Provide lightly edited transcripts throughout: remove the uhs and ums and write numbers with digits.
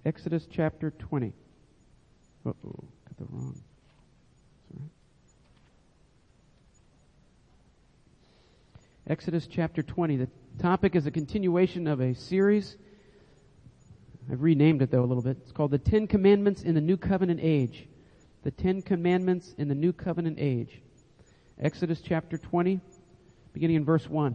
Exodus chapter 20. Uh-oh, got the wrong. Sorry. Exodus chapter 20. The topic is a continuation of a series. I've renamed it, though, a little bit. It's called The 10 Commandments in the New Covenant Age. The 10 Commandments in the New Covenant Age. Exodus chapter 20, beginning in verse 1.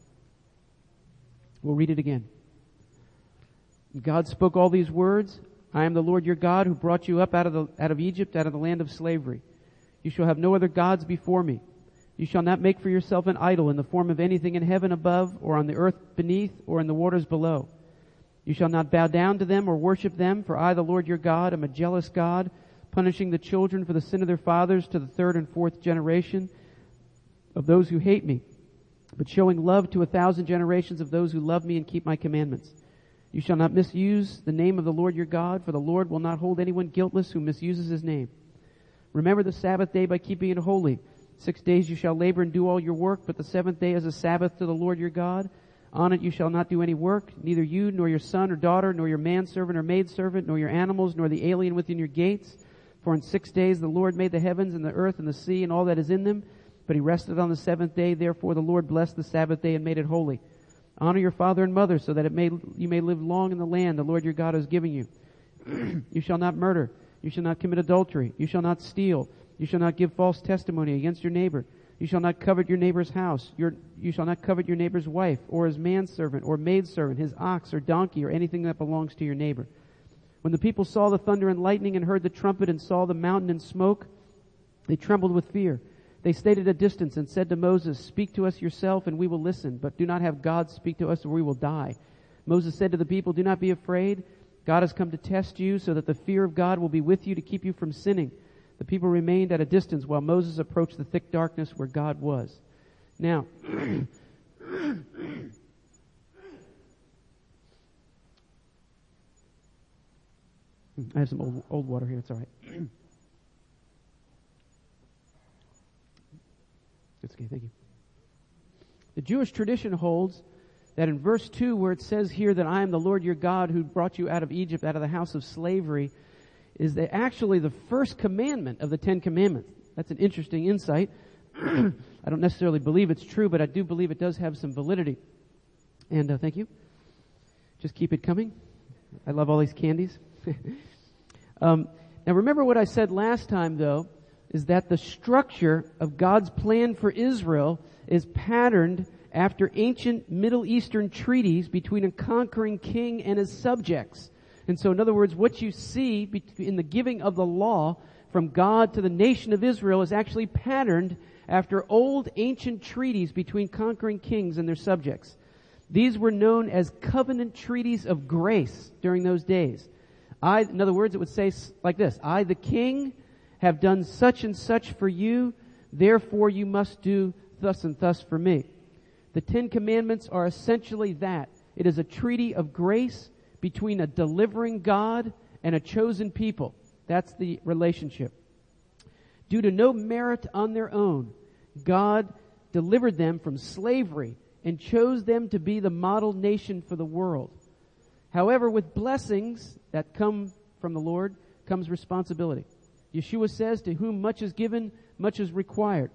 We'll read it again. God spoke all these words. I am the Lord your God who brought you up out of Egypt, out of the land of slavery. You shall have no other gods before me. You shall not make for yourself an idol in the form of anything in heaven above, or on the earth beneath, or in the waters below. You shall not bow down to them or worship them, for I, the Lord your God, am a jealous God, punishing the children for the sin of their fathers to the 3rd and 4th generation of those who hate me, but showing love to 1,000 generations of those who love me and keep my commandments. You shall not misuse the name of the Lord your God, for the Lord will not hold anyone guiltless who misuses his name. Remember the Sabbath day by keeping it holy. 6 days you shall labor and do all your work, but the 7th day is a Sabbath to the Lord your God. On it you shall not do any work, neither you, nor your son or daughter, nor your manservant or maidservant, nor your animals, nor the alien within your gates. For in 6 days the Lord made the heavens and the earth and the sea and all that is in them, but he rested on the 7th day. Therefore the Lord blessed the Sabbath day and made it holy. Honor your father and mother, so that you may live long in the land the Lord your God is giving you. You shall not murder. You shall not commit adultery. You shall not steal. You shall not give false testimony against your neighbor. You shall not covet your neighbor's house. You shall not covet your neighbor's wife, or his manservant, or maidservant, his ox or donkey, or anything that belongs to your neighbor. When the people saw the thunder and lightning and heard the trumpet and saw the mountain in smoke, they trembled with fear. They stayed at a distance and said to Moses, "Speak to us yourself and we will listen, but do not have God speak to us or we will die." Moses said to the people, "Do not be afraid. God has come to test you so that the fear of God will be with you to keep you from sinning." The people remained at a distance while Moses approached the thick darkness where God was. Now, I have some old water here. It's all right. That's okay, thank you. The Jewish tradition holds that in verse 2, where it says here that I am the Lord your God who brought you out of Egypt, out of the house of slavery, is that actually the first commandment of the 10 Commandments. That's an interesting insight. I don't necessarily believe it's true, but I do believe it does have some validity. And thank you. Just keep it coming. I love all these candies. Now remember what I said last time, though, is that the structure of God's plan for Israel is patterned after ancient Middle Eastern treaties between a conquering king and his subjects. And so, in other words, what you see in the giving of the law from God to the nation of Israel is actually patterned after old ancient treaties between conquering kings and their subjects. These were known as covenant treaties of grace during those days. In other words, it would say like this: I, the king, have done such and such for you, therefore you must do thus and thus for me. The 10 Commandments are essentially that. It is a treaty of grace between a delivering God and a chosen people. That's the relationship. Due to no merit on their own, God delivered them from slavery and chose them to be the model nation for the world. However, with blessings that come from the Lord comes responsibility. Yeshua says, to whom much is given, much is required.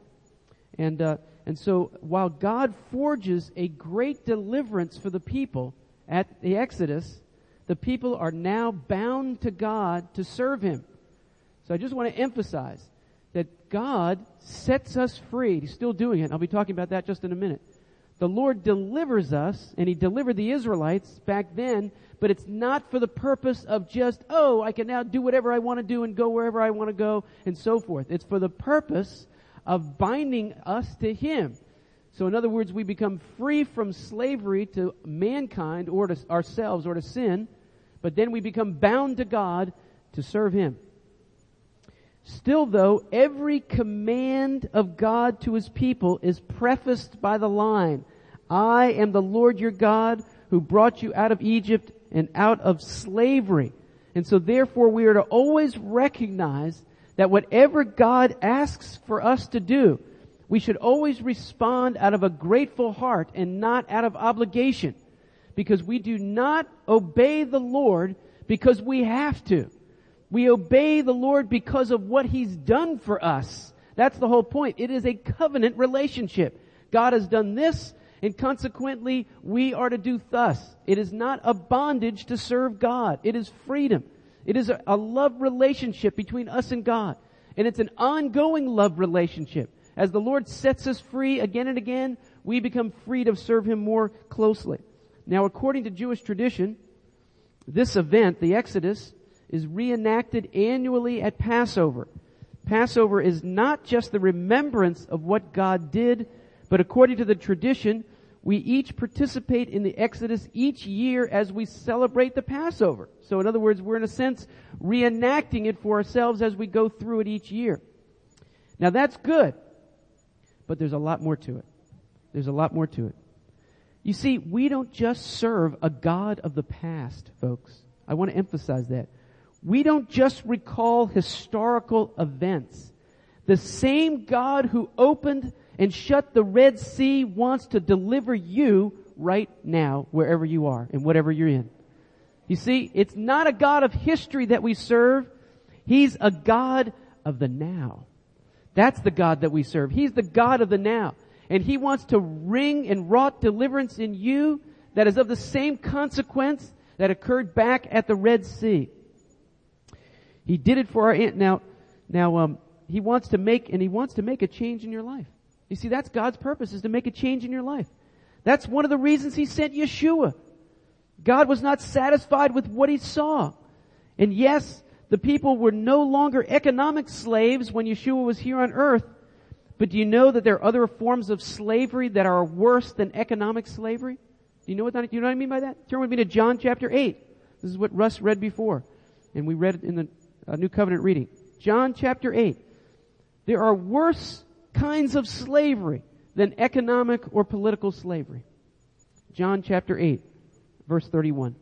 And so while God forges a great deliverance for the people at the Exodus, the people are now bound to God to serve Him. So I just want to emphasize that God sets us free. He's still doing it. I'll be talking about that just in a minute. The Lord delivers us, and He delivered the Israelites back then, but it's not for the purpose of just, I can now do whatever I want to do and go wherever I want to go and so forth. It's for the purpose of binding us to Him. So in other words, we become free from slavery to mankind or to ourselves or to sin, but then we become bound to God to serve Him. Still though, every command of God to His people is prefaced by the line, I am the Lord your God who brought you out of Egypt and out of slavery. And so therefore we are to always recognize that whatever God asks for us to do, we should always respond out of a grateful heart and not out of obligation. Because we do not obey the Lord because we have to. We obey the Lord because of what He's done for us. That's the whole point. It is a covenant relationship. God has done this, and consequently, we are to do thus. It is not a bondage to serve God. It is freedom. It is a love relationship between us and God. And it's an ongoing love relationship. As the Lord sets us free again and again, we become free to serve Him more closely. Now, according to Jewish tradition, this event, the Exodus, is reenacted annually at Passover. Passover is not just the remembrance of what God did, but according to the tradition, we each participate in the Exodus each year as we celebrate the Passover. So in other words, we're in a sense reenacting it for ourselves as we go through it each year. Now that's good, but there's a lot more to it. There's a lot more to it. You see, we don't just serve a God of the past, folks. I want to emphasize that. We don't just recall historical events. The same God who opened and shut the Red Sea wants to deliver you right now, wherever you are and whatever you're in. You see, it's not a God of history that we serve. He's a God of the now. That's the God that we serve. He's the God of the now. And He wants to wring and wrought deliverance in you that is of the same consequence that occurred back at the Red Sea. He did it for our aunt. Now, He wants to make a change in your life. You see, that's God's purpose, is to make a change in your life. That's one of the reasons He sent Yeshua. God was not satisfied with what He saw. And yes, the people were no longer economic slaves when Yeshua was here on earth. But do you know that there are other forms of slavery that are worse than economic slavery? Do you know what I mean by that? Turn with me to John chapter 8. This is what Russ read before. And we read it in the New Covenant reading. John chapter 8. There are worse kinds of slavery than economic or political slavery. John chapter 8, verse 31.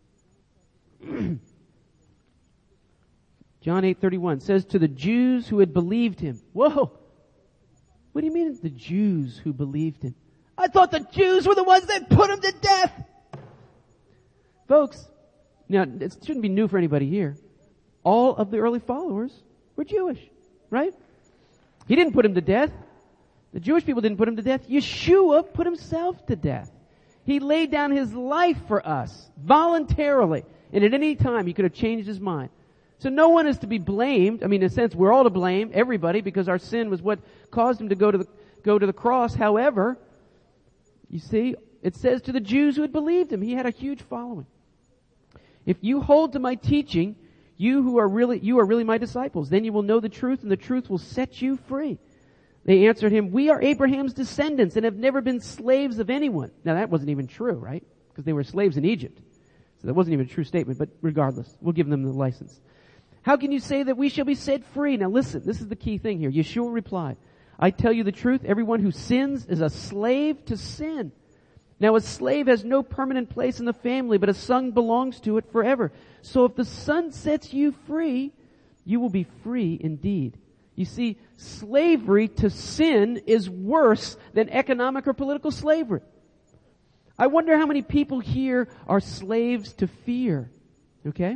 John 8:31 says, to the Jews who had believed Him. Whoa! What do you mean the Jews who believed Him? I thought the Jews were the ones that put Him to death! Folks, now it shouldn't be new for anybody here. All of the early followers were Jewish, right? He didn't put Him to death. The Jewish people didn't put Him to death. Yeshua put Himself to death. He laid down His life for us voluntarily. And at any time He could have changed His mind. So no one is to be blamed. I mean, in a sense, we're all to blame, everybody, because our sin was what caused Him to go to the cross. However, you see, it says to the Jews who had believed Him, He had a huge following. If you hold to my teaching, you are really my disciples. Then you will know the truth, and the truth will set you free. They answered Him, we are Abraham's descendants and have never been slaves of anyone. Now that wasn't even true, right? Because they were slaves in Egypt. So that wasn't even a true statement, but regardless, we'll give them the license. How can you say that we shall be set free? Now listen, this is the key thing here. Yeshua replied, I tell you the truth, everyone who sins is a slave to sin. Now a slave has no permanent place in the family, but a son belongs to it forever. So if the Son sets you free, you will be free indeed. You see, slavery to sin is worse than economic or political slavery. I wonder how many people here are slaves to fear. Okay?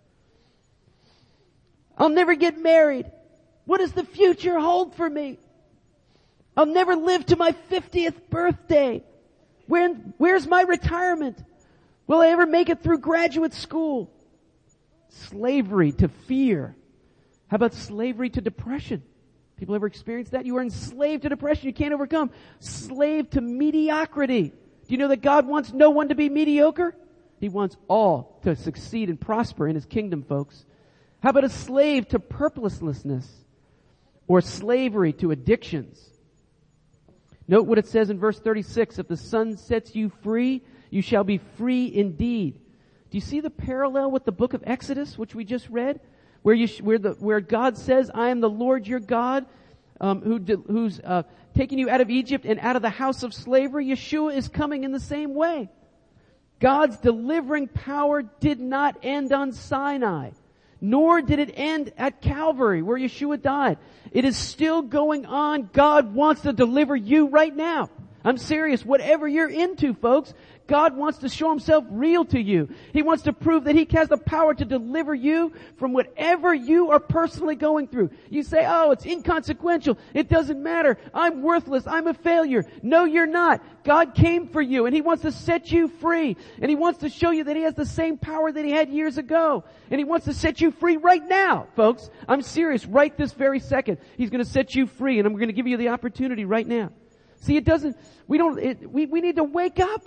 I'll never get married. What does the future hold for me? I'll never live to my 50th birthday. Where's my retirement? Will I ever make it through graduate school? Slavery to fear. How about slavery to depression? People ever experienced that? You are enslaved to depression you can't overcome. Slave to mediocrity. Do you know that God wants no one to be mediocre? He wants all to succeed and prosper in His kingdom, folks. How about a slave to purposelessness or slavery to addictions? Note what it says in verse 36. If the Son sets you free, you shall be free indeed. Do you see the parallel with the book of Exodus, which we just read? Where God says, I am the Lord your God, who's taken you out of Egypt and out of the house of slavery. Yeshua is coming in the same way. God's delivering power did not end on Sinai. Nor did it end at Calvary, where Yeshua died. It is still going on. God wants to deliver you right now. I'm serious. Whatever you're into, folks, God wants to show Himself real to you. He wants to prove that He has the power to deliver you from whatever you are personally going through. You say, oh, it's inconsequential. It doesn't matter. I'm worthless. I'm a failure. No, you're not. God came for you and He wants to set you free. And He wants to show you that He has the same power that He had years ago. And He wants to set you free right now, folks. I'm serious. Right this very second. He's going to set you free, and I'm going to give you the opportunity right now. See, we need to wake up.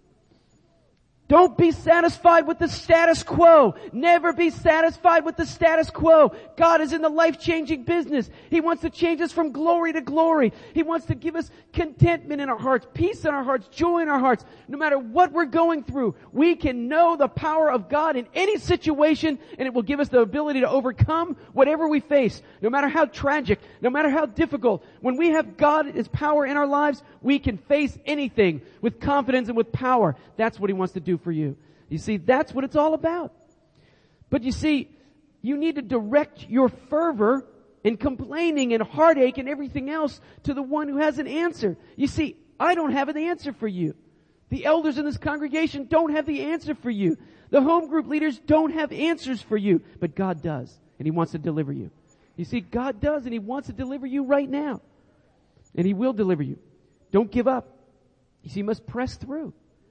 Don't be satisfied with the status quo. Never be satisfied with the status quo. God is in the life-changing business. He wants to change us from glory to glory. He wants to give us contentment in our hearts, peace in our hearts, joy in our hearts. No matter what we're going through, we can know the power of God in any situation, and it will give us the ability to overcome whatever we face. No matter how tragic, no matter how difficult. When we have God, His power in our lives, we can face anything with confidence and with power. That's what He wants to do for you. You see, that's what it's all about. But you see, you need to direct your fervor and complaining and heartache and everything else to the one who has an answer. You see, I don't have an answer for you. The elders in this congregation don't have the answer for you. The home group leaders don't have answers for you. But God does, and He wants to deliver you. You see, God does, and He wants to deliver you right now. And He will deliver you. Don't give up. You see, you must press through.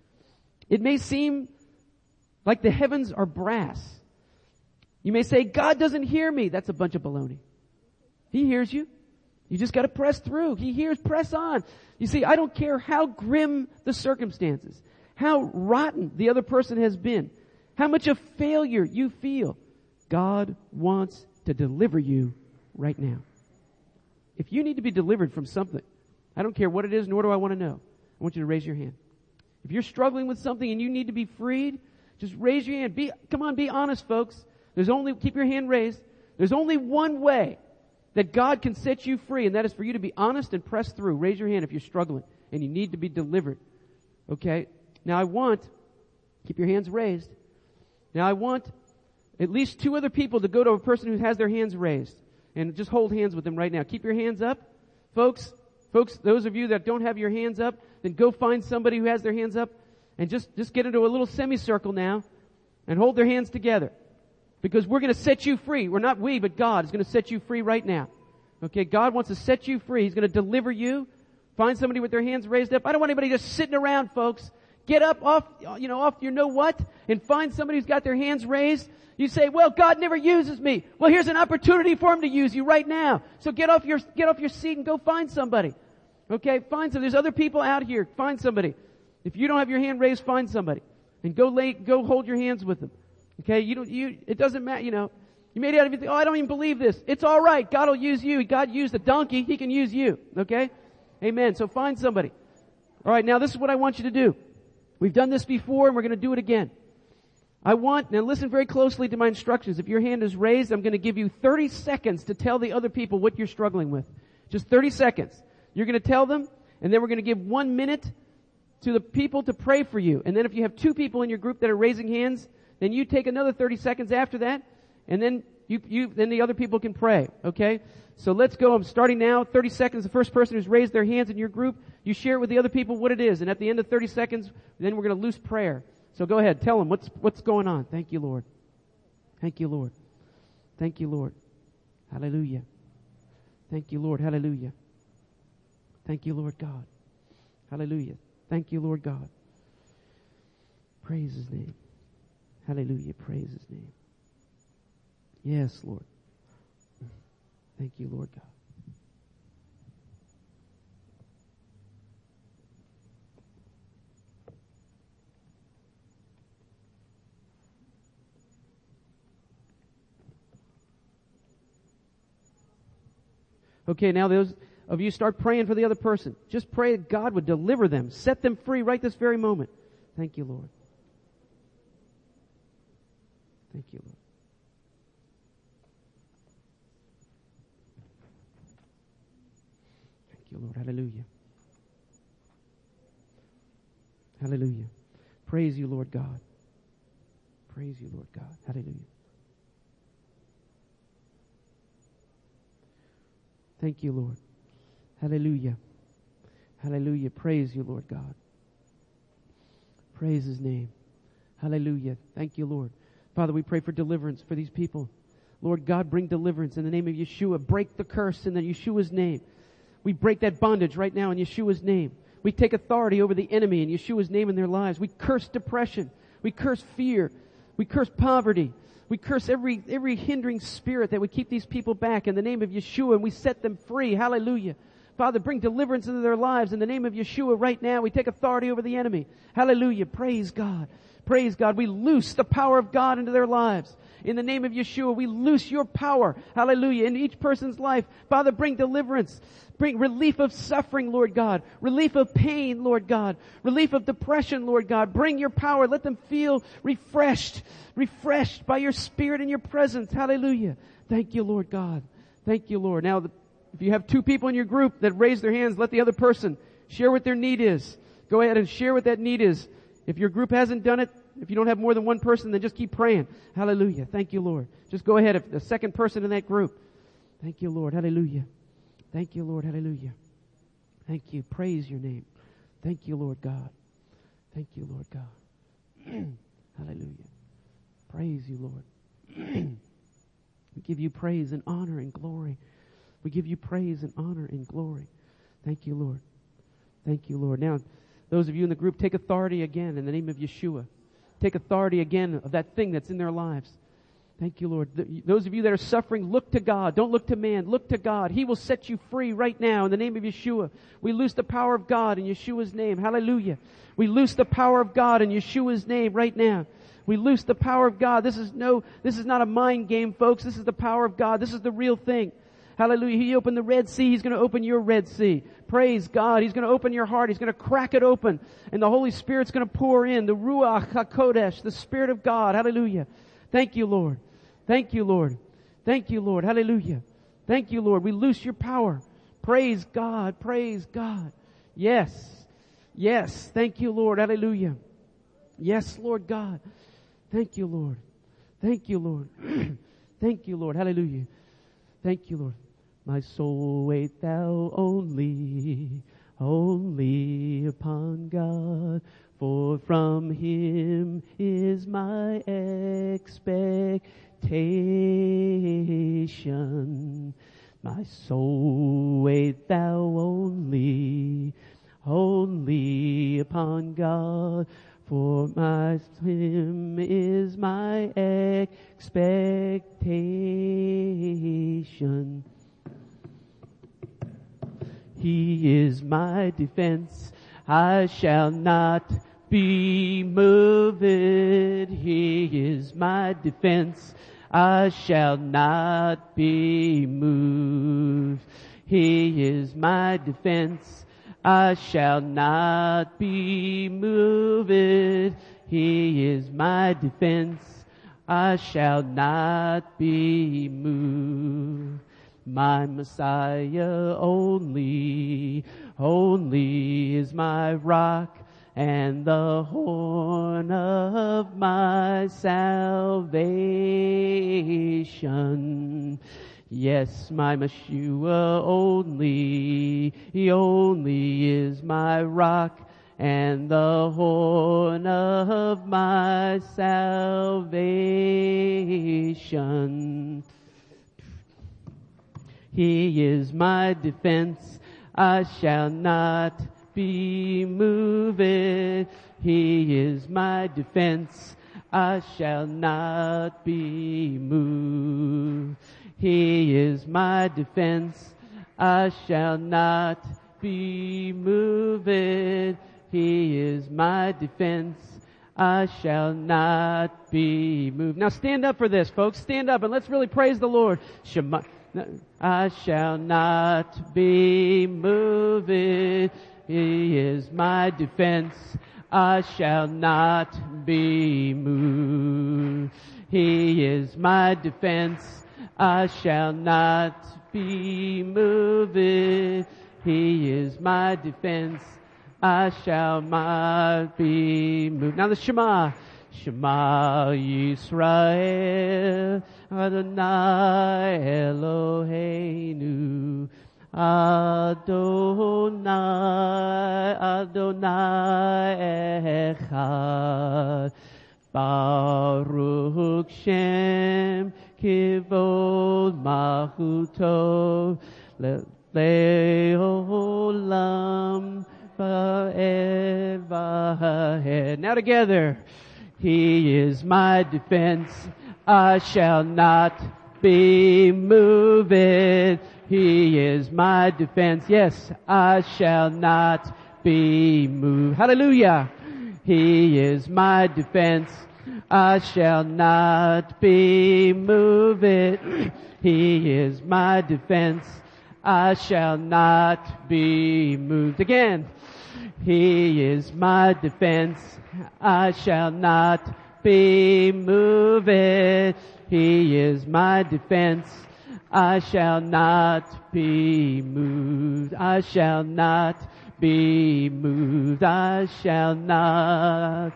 It may seem like the heavens are brass. You may say, God doesn't hear me. That's a bunch of baloney. He hears you. You just got to press through. He hears, press on. You see, I don't care how grim the circumstances, how rotten the other person has been, how much of failure you feel. God wants to deliver you right now. If you need to be delivered from something, I don't care what it is, nor do I want to know. I want you to raise your hand. If you're struggling with something and you need to be freed, just raise your hand. Come on, be honest, folks. Keep your hand raised. There's only one way that God can set you free, and that is for you to be honest and press through. Raise your hand if you're struggling and you need to be delivered. Okay? Now keep your hands raised. Now I want at least 2 other people to go to a person who has their hands raised and just hold hands with them right now. Keep your hands up. Folks, those of you that don't have your hands up, then go find somebody who has their hands up and just get into a little semicircle now and hold their hands together. Because we're going to set you free. But God is going to set you free right now. Okay, God wants to set you free. He's going to deliver you. Find somebody with their hands raised up. I don't want anybody just sitting around, folks. Get up off your know what and find somebody who's got their hands raised. You say, well, God never uses me. Well, here's an opportunity for Him to use you right now. So get off your seat and go find somebody. Okay, find some. There's other people out here. Find somebody. If you don't have your hand raised, find somebody. And go hold your hands with them. Okay, it doesn't matter, You may not even think, I don't even believe this. It's alright. God will use you. God used a donkey. He can use you. Okay? Amen. So find somebody. Alright, now this is what I want you to do. We've done this before and we're going to do it again. Now listen very closely to my instructions. If your hand is raised, I'm going to give you 30 seconds to tell the other people what you're struggling with. Just 30 seconds. You're going to tell them, and then we're going to give 1 minute to the people to pray for you. And then if you have 2 people in your group that are raising hands, then you take another 30 seconds after that, and then then the other people can pray. Okay? So let's go. I'm starting now. 30 seconds. The first person who's raised their hands in your group, you share with the other people what it is. And at the end of 30 seconds, then we're going to loose prayer. So go ahead. Tell them what's going on. Thank you, Lord. Thank you, Lord. Thank you, Lord. Hallelujah. Thank you, Lord. Hallelujah. Thank you, Lord God. Hallelujah. Thank you, Lord God. Praise His name. Hallelujah. Praise His name. Yes, Lord. Thank you, Lord God. Okay, now those of you start praying for the other person. Just pray that God would deliver them, set them free right this very moment. Thank you, Lord. Thank you, Lord. Thank you, Lord. Hallelujah. Hallelujah. Praise you, Lord God. Praise you, Lord God. Hallelujah. Thank you, Lord. Hallelujah. Hallelujah. Praise you, Lord God. Praise His name. Hallelujah. Thank you, Lord. Father, we pray for deliverance for these people. Lord God, bring deliverance in the name of Yeshua. Break the curse in the Yeshua's name. We break that bondage right now in Yeshua's name. We take authority over the enemy in Yeshua's name in their lives. We curse depression. We curse fear. We curse poverty. We curse every hindering spirit that would keep these people back in the name of Yeshua, and we set them free. Hallelujah. Father, bring deliverance into their lives in the name of Yeshua right now. We take authority over the enemy. Hallelujah. Praise God. Praise God. We loose the power of God into their lives. In the name of Yeshua, we loose your power. Hallelujah. In each person's life. Father, bring deliverance. Bring relief of suffering, Lord God. Relief of pain, Lord God. Relief of depression, Lord God. Bring your power. Let them feel refreshed. Refreshed by your Spirit and your presence. Hallelujah. Thank you, Lord God. Thank you, Lord. Now, if you have two people in your group that raise their hands, let the other person share what their need is. Go ahead and share what that need is. If your group hasn't done it, if you don't have more than one person, then just keep praying. Hallelujah. Thank you, Lord. Just go ahead. If the second person in that group. Thank you, Lord. Hallelujah. Thank you, Lord. Hallelujah. Thank you. Praise your name. Thank you, Lord God. Thank you, Lord God. Hallelujah. Praise you, Lord. We give you praise and honor and glory. We give you praise and honor and glory. Thank you, Lord. Thank you, Lord. Now, those of you in the group, take authority again in the name of Yeshua. Take authority again of that thing that's in their lives. Thank you, Lord. Those of you that are suffering, look to God. Don't look to man. Look to God. He will set you free right now in the name of Yeshua. We loose the power of God in Yeshua's name. Hallelujah. We loose the power of God in Yeshua's name right now. We loose the power of God. This is not a mind game, folks. This is the power of God. This is the real thing. Hallelujah. He opened the Red Sea. He's going to open your Red Sea. Praise God. He's going to open your heart. He's going to crack it open. And the Holy Spirit's going to pour in the Ruach HaKodesh, the Spirit of God. Hallelujah. Thank you, Lord. Thank you, Lord. Thank you, Lord. Hallelujah. Thank you, Lord. We loose your power. Praise God. Praise God. Yes. Yes. Thank you, Lord. Hallelujah. Yes, Lord God. Thank you, Lord. Thank you, Lord. Thank you, Lord. Hallelujah. Thank you, Lord. My soul wait thou only upon God, for from Him is my expectation. My soul wait thou only upon God, for Him is my expectation. He is my defense, I shall not be moved. He is my defense, I shall not be moved. He is my defense, I shall not be moved. He is my defense, I shall not be moved. My Messiah only is my rock and the horn of my salvation. Yes, my Meshua only is my rock and the horn of my salvation. He is my defense, I shall not be moved. He is my defense, I shall not be moved. He is my defense, I shall not be moved. He is my defense, I shall not be moved. Now stand up for this, folks. Stand up and let's really praise the Lord. Shema. I shall not be moved. He is my defense, I shall not be moved. He is my defense, I shall not be moved. He is my defense, I shall not be moved. Now the Shema. Shema Yisrael, Adonai Eloheinu, Adonai, Adonai Echad. Baruch Shem Kivod Malchuto Le'olam Va'ed Va'ed. Now together. He is my defense. I shall not be moved. He is my defense. Yes, I shall not be moved. Hallelujah. He is my defense. I shall not be moved. He is my defense. I shall not be moved. Again. He is my defense. I shall not be moved. He is my defense. I shall not be moved. I shall not be moved. I shall not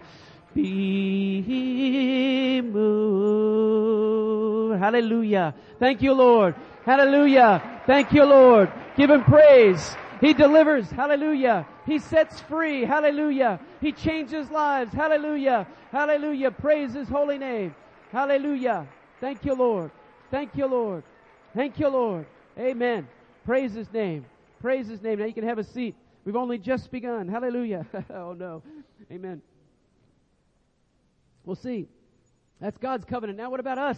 be moved. Hallelujah. Thank you, Lord. Hallelujah. Thank you, Lord. Give Him praise. He delivers. Hallelujah. He sets free. Hallelujah. He changes lives. Hallelujah. Hallelujah. Praise His holy name. Hallelujah. Thank you, Lord. Thank you, Lord. Thank you, Lord. Amen. Praise His name. Praise His name. Now you can have a seat. We've only just begun. Hallelujah. Oh no. Amen. We'll see. That's God's covenant. Now what about us?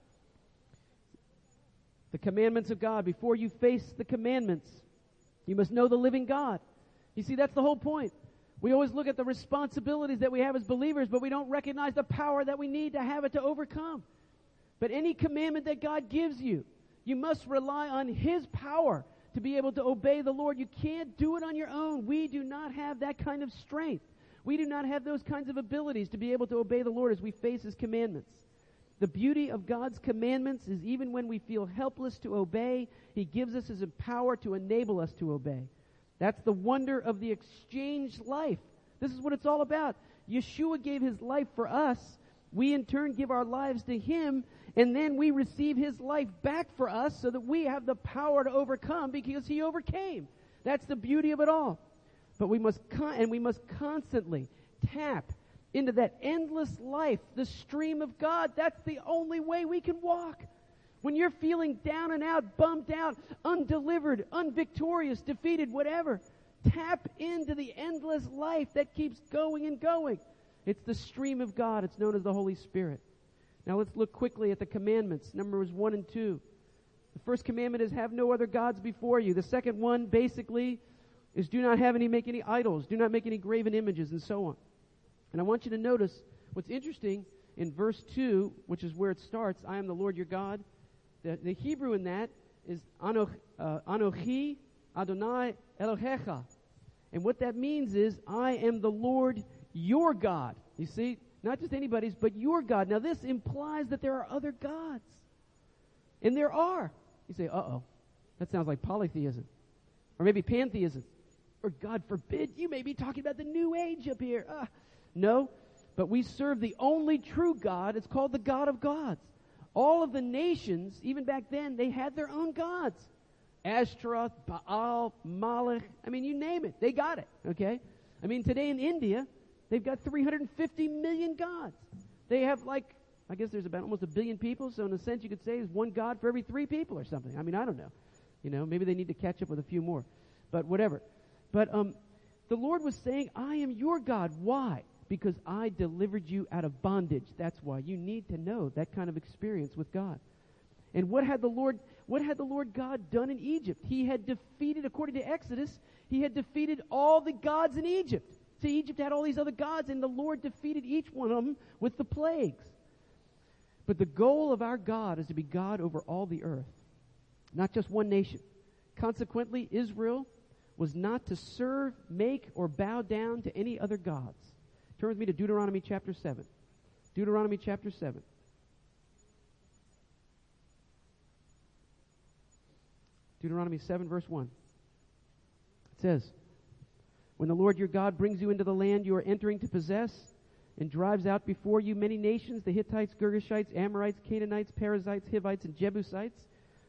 The commandments of God. Before you face the commandments, you must know the living God. You see, that's the whole point. We always look at the responsibilities that we have as believers, but we don't recognize the power that we need to have it to overcome. But any commandment that God gives you, you must rely on His power to be able to obey the Lord. You can't do it on your own. We do not have that kind of strength. We do not have those kinds of abilities to be able to obey the Lord as we face His commandments. The beauty of God's commandments is even when we feel helpless to obey, He gives us His power to enable us to obey. That's the wonder of the exchange life. This is what it's all about. Yeshua gave His life for us. We in turn give our lives to Him, and then we receive His life back for us so that we have the power to overcome because He overcame. That's the beauty of it all. But we must constantly tap into that endless life, the stream of God. That's the only way we can walk. When you're feeling down and out, bummed out, undelivered, unvictorious, defeated, whatever, tap into the endless life that keeps going and going. It's the stream of God. It's known as the Holy Spirit. Now let's look quickly at the commandments, Numbers 1 and 2. The first commandment is have no other gods before you. The second one, basically, is do not make any idols. Do not make any graven images, and so on. And I want you to notice what's interesting in verse 2, which is where it starts, I am the Lord your God. The Hebrew in that is Anochi Adonai Elohecha. And what that means is, I am the Lord your God. You see, not just anybody's, but your God. Now this implies that there are other gods. And there are. You say, uh-oh, that sounds like polytheism. Or maybe pantheism. Or God forbid, you may be talking about the New Age up here. No, but we serve the only true God. It's called the God of gods. All of the nations, even back then, they had their own gods. Ashtaroth, Baal, Molech. I mean, you name it. They got it, okay? I mean, today in India, they've got 350 million gods. They have I guess there's about almost 1 billion people, so in a sense you could say there's one God for every 3 people or something. I mean, I don't know. Maybe they need to catch up with a few more. But whatever. But the Lord was saying, I am your God. Why? Because I delivered you out of bondage. That's why. You need to know that kind of experience with God. And what had the Lord God done in Egypt? He had defeated, according to Exodus, He had defeated all the gods in Egypt. See, Egypt had all these other gods, and the Lord defeated each one of them with the plagues. But the goal of our God is to be God over all the earth, not just one nation. Consequently, Israel was not to serve, make, or bow down to any other gods. Turn with me to Deuteronomy chapter 7. Deuteronomy chapter 7. Deuteronomy 7, verse 1. It says, when the Lord your God brings you into the land you are entering to possess, and drives out before you many nations, the Hittites, Girgashites, Amorites, Canaanites, Perizzites, Hivites, and Jebusites,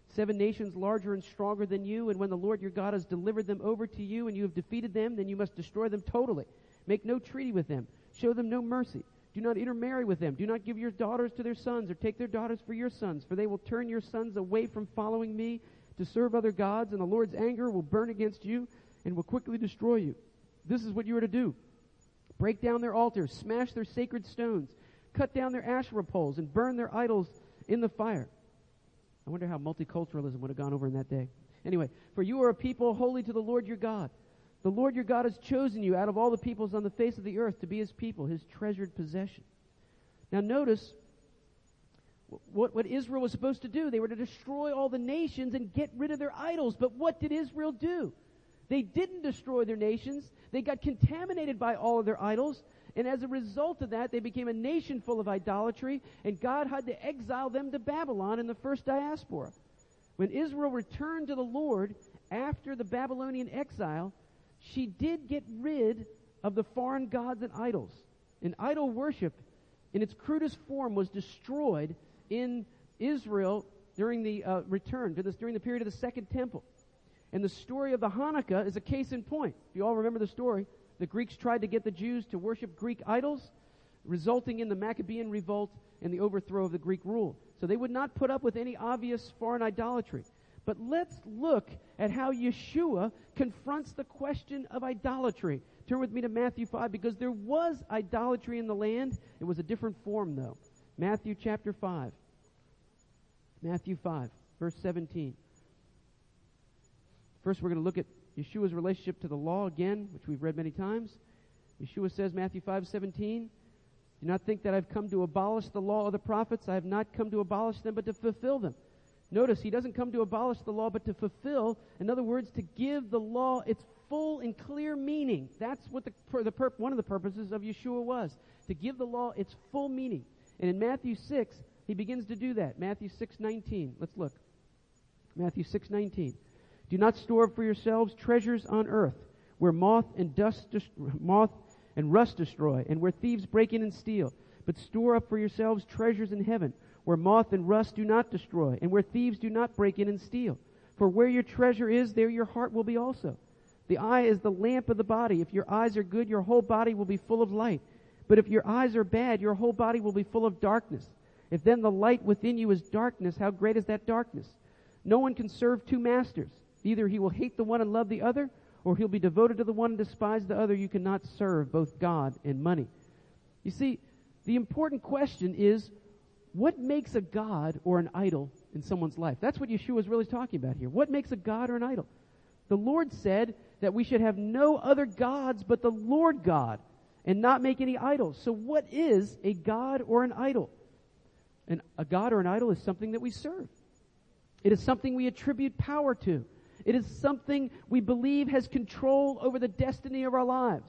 7 nations larger and stronger than you, and when the Lord your God has delivered them over to you and you have defeated them, then you must destroy them totally. Make no treaty with them. Show them no mercy. Do not intermarry with them. Do not give your daughters to their sons or take their daughters for your sons, for they will turn your sons away from following me to serve other gods, and the Lord's anger will burn against you and will quickly destroy you. This is what you are to do. Break down their altars, smash their sacred stones, cut down their Asherah poles, and burn their idols in the fire. I wonder how multiculturalism would have gone over in that day. Anyway, for you are a people holy to the Lord your God. The Lord your God has chosen you out of all the peoples on the face of the earth to be his people, his treasured possession. Now notice what Israel was supposed to do. They were to destroy all the nations and get rid of their idols. But what did Israel do? They didn't destroy their nations. They got contaminated by all of their idols. And as a result of that, they became a nation full of idolatry, and God had to exile them to Babylon in the first diaspora. When Israel returned to the Lord after the Babylonian exile, she did get rid of the foreign gods and idols. And idol worship, in its crudest form, was destroyed in Israel during the during the period of the Second Temple. And the story of the Hanukkah is a case in point. You all remember the story. The Greeks tried to get the Jews to worship Greek idols, resulting in the Maccabean revolt and the overthrow of the Greek rule. So they would not put up with any obvious foreign idolatry. But let's look at how Yeshua confronts the question of idolatry. Turn with me to Matthew 5, because there was idolatry in the land. It was a different form, though. Matthew chapter 5. Matthew 5, verse 17. First, we're going to look at Yeshua's relationship to the law again, which we've read many times. Yeshua says, Matthew 5:17, do not think that I've come to abolish the law of the prophets. I have not come to abolish them, but to fulfill them. Notice, he doesn't come to abolish the law, but to fulfill. In other words, to give the law its full and clear meaning. That's what one of the purposes of Yeshua was, to give the law its full meaning. And in Matthew 6, he begins to do that. Matthew 6:19. Let's look. Matthew 6:19. Do not store up for yourselves treasures on earth, where moth and rust destroy, and where thieves break in and steal. But store up for yourselves treasures in heaven, where moth and rust do not destroy, and where thieves do not break in and steal. For where your treasure is, there your heart will be also. The eye is the lamp of the body. If your eyes are good, your whole body will be full of light. But if your eyes are bad, your whole body will be full of darkness. If then the light within you is darkness, how great is that darkness? No one can serve two masters. Either he will hate the one and love the other, or he'll be devoted to the one and despise the other. You cannot serve both God and money. You see, the important question is, what makes a god or an idol in someone's life? That's what Yeshua is really talking about here. What makes a god or an idol? The Lord said that we should have no other gods but the Lord God, and not make any idols. So what is a god or an idol? And a god or an idol is something that we serve. It is something we attribute power to. It is something we believe has control over the destiny of our lives.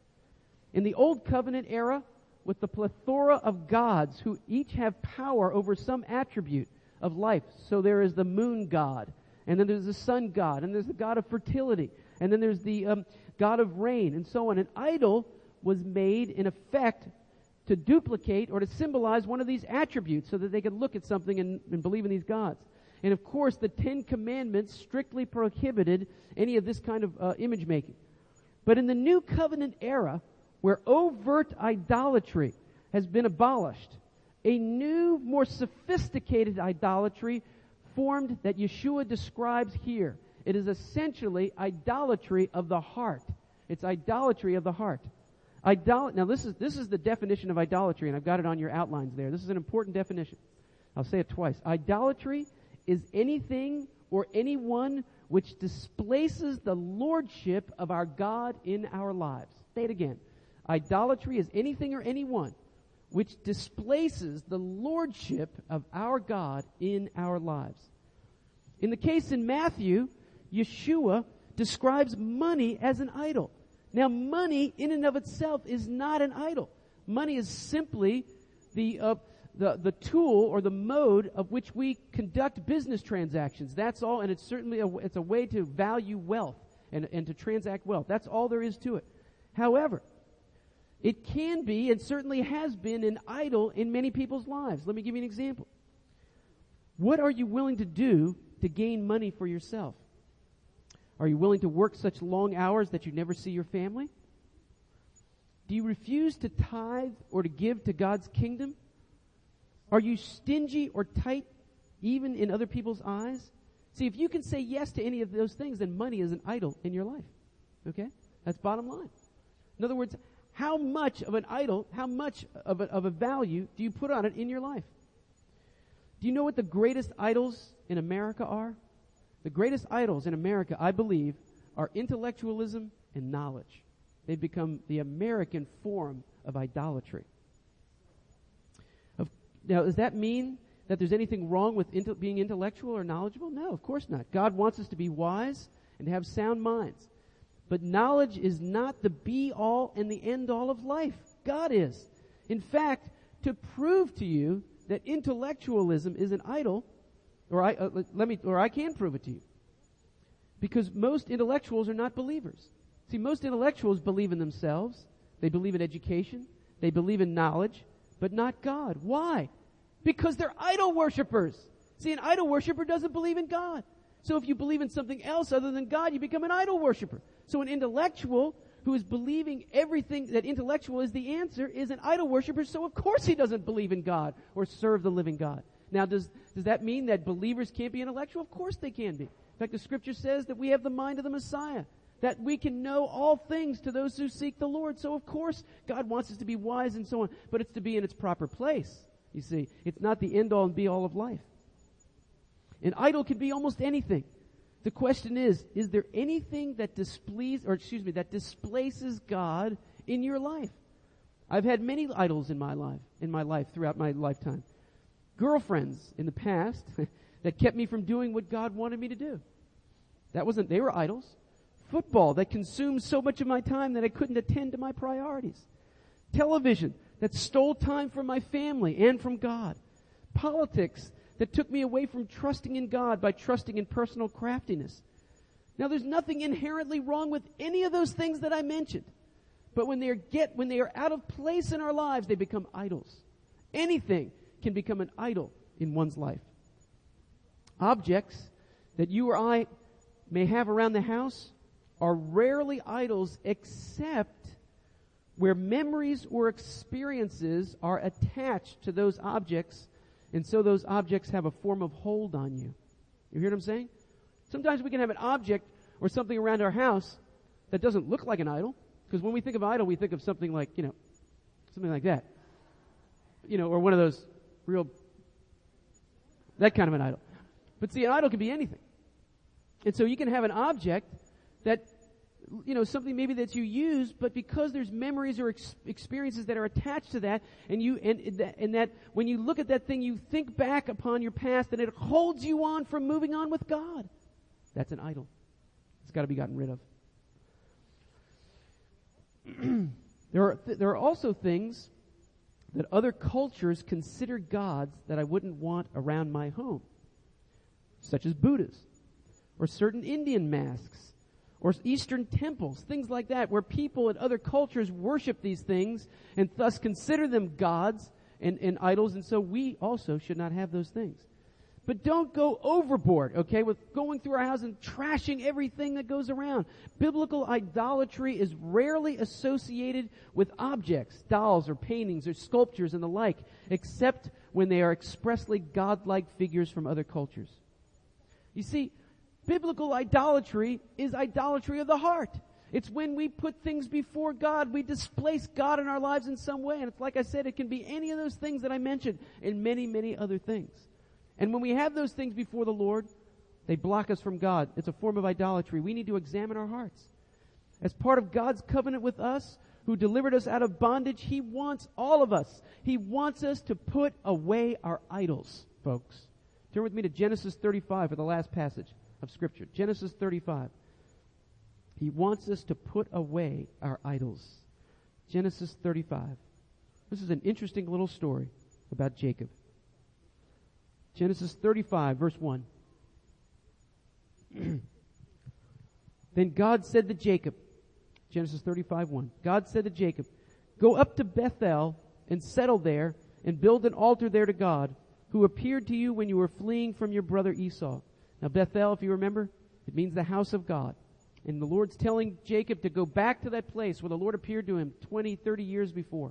In the Old Covenant era, with the plethora of gods who each have power over some attribute of life. So there is the moon god, and then there's the sun god, and there's the god of fertility, and then there's the god of rain, and so on. An idol was made, in effect, to duplicate or to symbolize one of these attributes so that they could look at something and believe in these gods. And of course, the 10 Commandments strictly prohibited any of this kind of image making. But in the New Covenant era, where overt idolatry has been abolished, a new, more sophisticated idolatry formed that Yeshua describes here. It is essentially idolatry of the heart. It's idolatry of the heart. Now, this is the definition of idolatry, and I've got it on your outlines there. This is an important definition. I'll say it twice. Idolatry is anything or anyone which displaces the lordship of our God in our lives. Say it again. Idolatry is anything or anyone which displaces the lordship of our God in our lives. In the case in Matthew, Yeshua describes money as an idol. Now, money in and of itself is not an idol. Money is simply the tool or the mode of which we conduct business transactions. That's all, and it's certainly it's a way to value wealth and to transact wealth. That's all there is to it. However, it can be and certainly has been an idol in many people's lives. Let me give you an example. What are you willing to do to gain money for yourself? Are you willing to work such long hours that you never see your family? Do you refuse to tithe or to give to God's kingdom? Are you stingy or tight even in other people's eyes? See, if you can say yes to any of those things, then money is an idol in your life. Okay? That's bottom line. In other words, how much of an idol, how much of a value do you put on it in your life? Do you know what the greatest idols in America are? The greatest idols in America, I believe, are intellectualism and knowledge. They've become the American form of idolatry. Now, does that mean that there's anything wrong with being intellectual or knowledgeable? No, of course not. God wants us to be wise and to have sound minds. But knowledge is not the be-all and the end-all of life. God is. In fact, to prove to you that intellectualism is an idol, or I can prove it to you. Because most intellectuals are not believers. See, most intellectuals believe in themselves. They believe in education. They believe in knowledge, but not God. Why? Because they're idol worshipers. See, an idol worshiper doesn't believe in God. So if you believe in something else other than God, you become an idol worshiper. So an intellectual who is believing everything that intellectual is the answer is an idol worshiper, so of course he doesn't believe in God or serve the living God. Now, does that mean that believers can't be intellectual? Of course they can be. In fact, the Scripture says that we have the mind of the Messiah, that we can know all things to those who seek the Lord. So, of course, God wants us to be wise and so on, but it's to be in its proper place. You see, it's not the end-all and be-all of life. An idol can be almost anything. The question is there anything that displaces God in your life? I've had many idols in my life throughout my lifetime. Girlfriends in the past that kept me from doing what God wanted me to do. They were idols. Football that consumed so much of my time that I couldn't attend to my priorities. Television that stole time from my family and from God. Politics that took me away from trusting in God by trusting in personal craftiness. Now, there's nothing inherently wrong with any of those things that I mentioned. But when they are out of place in our lives, they become idols. Anything can become an idol in one's life. Objects that you or I may have around the house are rarely idols except where memories or experiences are attached to those objects, and so those objects have a form of hold on you. You hear what I'm saying? Sometimes we can have an object or something around our house that doesn't look like an idol, because when we think of idol, we think of something like, something like that. Or one of those that kind of an idol. But see, an idol can be anything. And so you can have an object that, something maybe that you use, but because there's memories or experiences that are attached to that, and that when you look at that thing, you think back upon your past, and it holds you on from moving on with God. That's an idol. It's got to be gotten rid of. There are also things that other cultures consider gods that I wouldn't want around my home, such as Buddhas, or certain Indian masks, or Eastern temples, things like that, where people in other cultures worship these things and thus consider them gods and idols, and so we also should not have those things. But don't go overboard, okay, with going through our house and trashing everything that goes around. Biblical idolatry is rarely associated with objects, dolls or paintings or sculptures and the like, except when they are expressly godlike figures from other cultures. You see, biblical idolatry is idolatry of the heart. It's when we put things before God, we displace God in our lives in some way. And it's like I said, it can be any of those things that I mentioned and many, many other things. And when we have those things before the Lord, they block us from God. It's a form of idolatry. We need to examine our hearts. As part of God's covenant with us, who delivered us out of bondage, He wants all of us. He wants us to put away our idols, folks. Turn with me to Genesis 35 for the last passage of Scripture. Genesis 35. He wants us to put away our idols. Genesis 35. This is an interesting little story about Jacob. Genesis 35, verse 1. Then God said to Jacob, Genesis 35, 1. God said to Jacob, "Go up to Bethel and settle there and build an altar there to God, who appeared to you when you were fleeing from your brother Esau. Now Bethel, if you remember, it means the house of God. And the Lord's telling Jacob to go back to that place where the Lord appeared to him 20, 30 years before.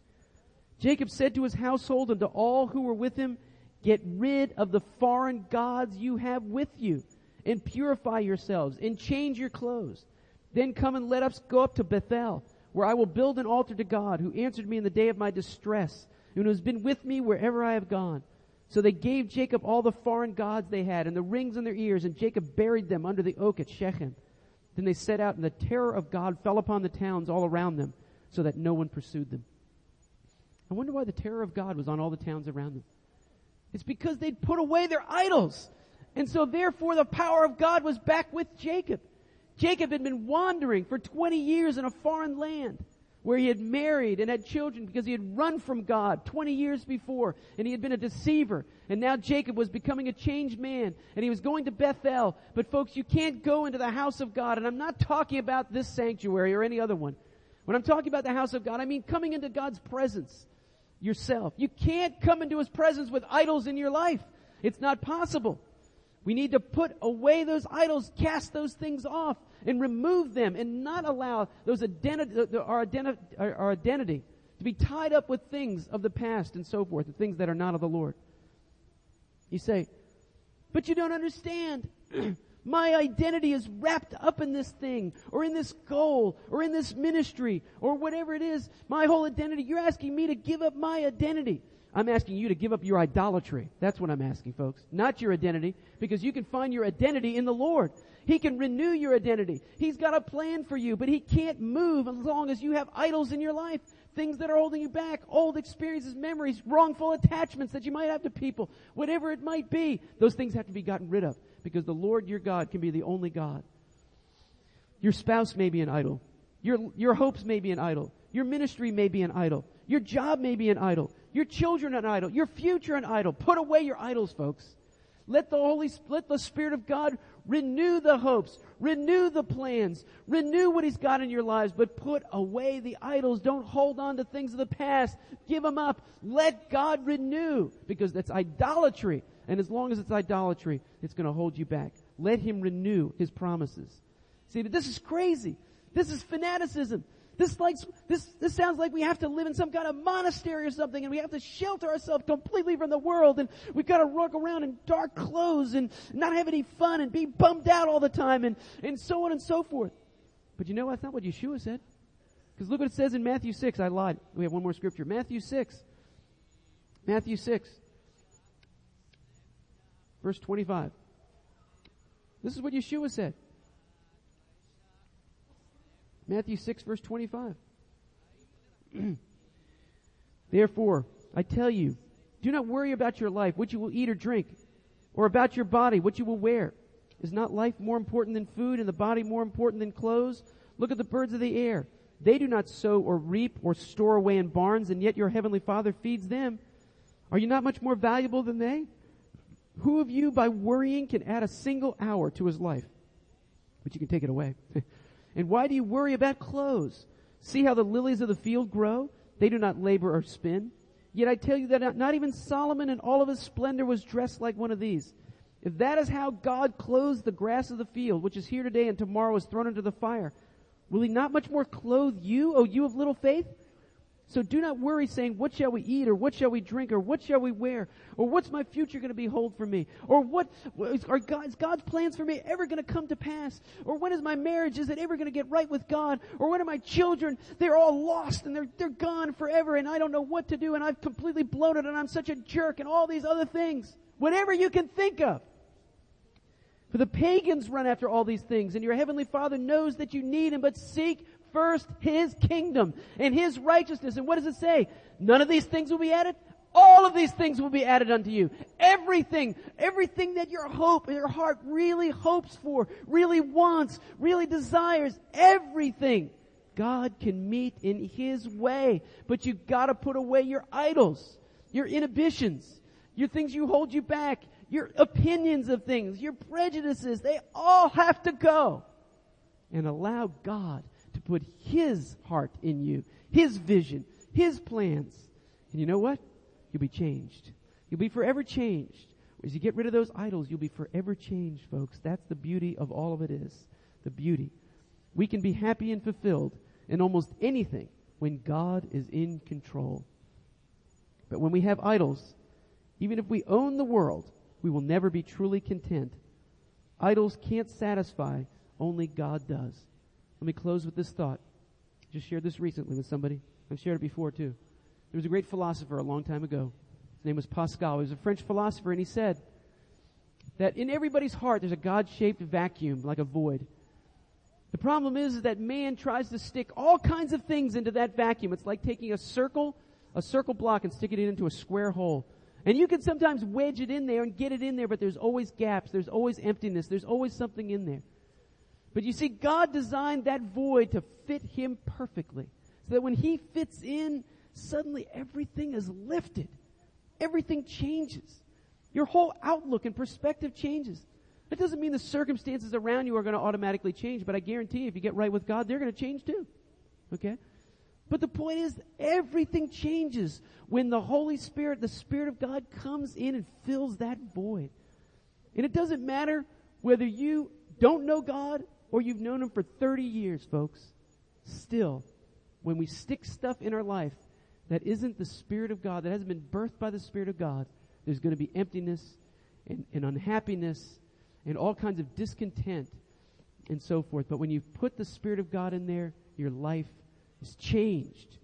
Jacob said to his household and to all who were with him, get rid of the foreign gods you have with you, and purify yourselves, and change your clothes. Then come and let us go up to Bethel, where I will build an altar to God, who answered me in the day of my distress, and who has been with me wherever I have gone. So they gave Jacob all the foreign gods they had, and the rings in their ears, and Jacob buried them under the oak at Shechem. Then they set out, and the terror of God fell upon the towns all around them, so that no one pursued them. I wonder why the terror of God was on all the towns around them. It's because they'd put away their idols. And so therefore the power of God was back with Jacob. Jacob had been wandering for 20 years in a foreign land where he had married and had children because he had run from God 20 years before, and he had been a deceiver. And now Jacob was becoming a changed man, and he was going to Bethel. But folks, you can't go into the house of God, and I'm not talking about this sanctuary or any other one. When I'm talking about the house of God, I mean coming into God's presence yourself. You can't come into His presence with idols in your life. It's not possible. We need to put away those idols, cast those things off, and remove them, and not allow those our identity to be tied up with things of the past and so forth, the things that are not of the Lord. You say, but you don't understand. My identity is wrapped up in this thing, or in this goal, or in this ministry, or whatever it is. My whole identity. You're asking me to give up my identity. I'm asking you to give up your idolatry. That's what I'm asking, folks. Not your identity, because you can find your identity in the Lord. He can renew your identity. He's got a plan for you, but He can't move as long as you have idols in your life. Things that are holding you back, old experiences, memories, wrongful attachments that you might have to people, whatever it might be. Those things have to be gotten rid of, because the Lord your God can be the only God. Your spouse may be an idol. Your hopes may be an idol. Your ministry may be an idol. Your job may be an idol. Your children an idol. Your future an idol. Put away your idols, folks. Let the Spirit of God renew the hopes, renew the plans, renew what He's got in your lives, but put away the idols. Don't hold on to things of the past. Give them up. Let God renew, because that's idolatry. And as long as it's idolatry, it's going to hold you back. Let Him renew His promises. See, but this is crazy. This is fanaticism. This sounds like we have to live in some kind of monastery or something, and we have to shelter ourselves completely from the world, and we've got to walk around in dark clothes and not have any fun and be bummed out all the time and so on and so forth. But you know, that's not what Yeshua said. Because look what it says in Matthew 6. I lied. We have one more scripture. Matthew 6. Matthew 6. Verse 25. This is what Yeshua said. Matthew 6, verse 25. Therefore, I tell you, do not worry about your life, what you will eat or drink, or about your body, what you will wear. Is not life more important than food, and the body more important than clothes? Look at the birds of the air. They do not sow or reap or store away in barns, and yet your heavenly Father feeds them. Are you not much more valuable than they? Who of you, by worrying, can add a single hour to his life? But you can take it away. And why do you worry about clothes? See how the lilies of the field grow? They do not labor or spin. Yet I tell you that not even Solomon in all of his splendor was dressed like one of these. If that is how God clothes the grass of the field, which is here today and tomorrow is thrown into the fire, will He not much more clothe you, O you of little faith? So do not worry, saying, what shall we eat, or what shall we drink, or what shall we wear, or what's my future going to behold for me, or is God's plans for me ever going to come to pass, or when is my marriage, is it ever going to get right with God, or when are my children, they're all lost and they're gone forever, and I don't know what to do, and I've completely blown it, and I'm such a jerk, and all these other things, whatever you can think of. For the pagans run after all these things, and your heavenly Father knows that you need Him, but seek first His kingdom and His righteousness. And what does it say? None of these things will be added. All of these things will be added unto you. Everything that your heart really hopes for, really wants, really desires, everything God can meet in His way. But you gotta put away your idols, your inhibitions, your things you hold you back, your opinions of things, your prejudices. They all have to go. And allow God to put His heart in you, His vision, His plans. And you know what? You'll be changed. You'll be forever changed. As you get rid of those idols, you'll be forever changed, folks. That's the beauty of all of it is. The beauty. We can be happy and fulfilled in almost anything when God is in control. But when we have idols, even if we own the world, we will never be truly content. Idols can't satisfy, only God does. Let me close with this thought. I just shared this recently with somebody. I've shared it before too. There was a great philosopher a long time ago. His name was Pascal. He was a French philosopher, and he said that in everybody's heart there's a God-shaped vacuum, like a void. The problem is that man tries to stick all kinds of things into that vacuum. It's like taking a circle block and sticking it into a square hole. And you can sometimes wedge it in there and get it in there, but there's always gaps. There's always emptiness. There's always something in there. But you see, God designed that void to fit him perfectly. So that when he fits in, suddenly everything is lifted. Everything changes. Your whole outlook and perspective changes. That doesn't mean the circumstances around you are going to automatically change, but I guarantee you, if you get right with God, they're going to change too. Okay? But the point is, everything changes when the Holy Spirit, the Spirit of God, comes in and fills that void. And it doesn't matter whether you don't know God or you've known him for 30 years, folks. Still, when we stick stuff in our life that isn't the Spirit of God, that hasn't been birthed by the Spirit of God, there's going to be emptiness and unhappiness and all kinds of discontent and so forth. But when you put the Spirit of God in there, your life is changed.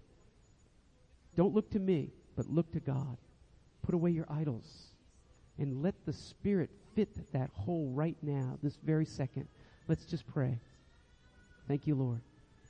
Don't look to me, but look to God. Put away your idols and let the Spirit fit that hole right now, this very second. Let's just pray. Thank you, Lord.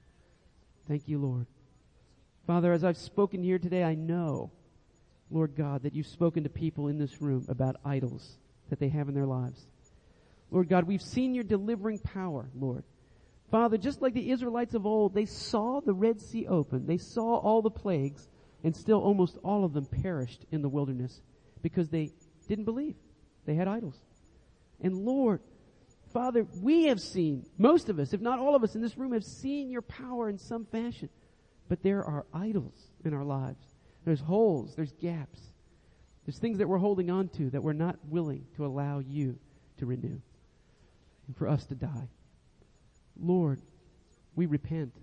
Thank you, Lord. Father, as I've spoken here today, I know, Lord God, that you've spoken to people in this room about idols that they have in their lives. Lord God, we've seen your delivering power, Lord. Father, just like the Israelites of old, they saw the Red Sea open. They saw all the plagues, and still almost all of them perished in the wilderness because they didn't believe. They had idols. And Lord, Father, we have seen, most of us, if not all of us in this room, have seen your power in some fashion. But there are idols in our lives. There's holes, there's gaps. There's things that we're holding on to that we're not willing to allow you to renew and for us to die. Lord, we repent.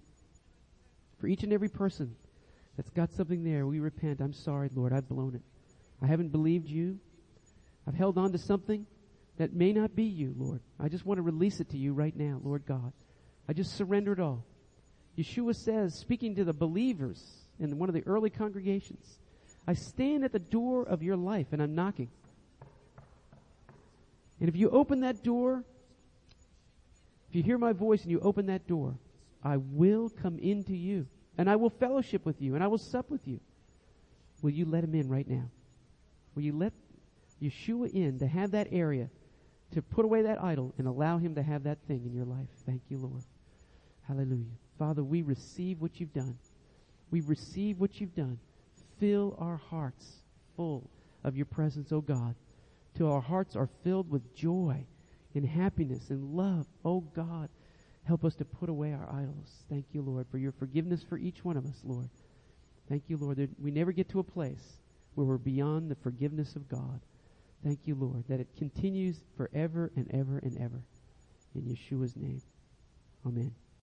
For each and every person that's got something there, we repent. I'm sorry, Lord, I've blown it. I haven't believed you. I've held on to something that may not be you, Lord. I just want to release it to you right now, Lord God. I just surrender it all. Yeshua says, speaking to the believers in one of the early congregations, I stand at the door of your life and I'm knocking. And if you open that door, if you hear my voice and you open that door, I will come into you and I will fellowship with you and I will sup with you. Will you let him in right now? Will you let Yeshua in to have that area, to put away that idol and allow him to have that thing in your life? Thank you, Lord. Hallelujah. Father, we receive what you've done. We receive what you've done. Fill our hearts full of your presence, O God, till our hearts are filled with joy and happiness and love. Oh God, help us to put away our idols. Thank you, Lord, for your forgiveness for each one of us, Lord. Thank you, Lord, that we never get to a place where we're beyond the forgiveness of God. Thank you, Lord, that it continues forever and ever and ever. In Yeshua's name, amen.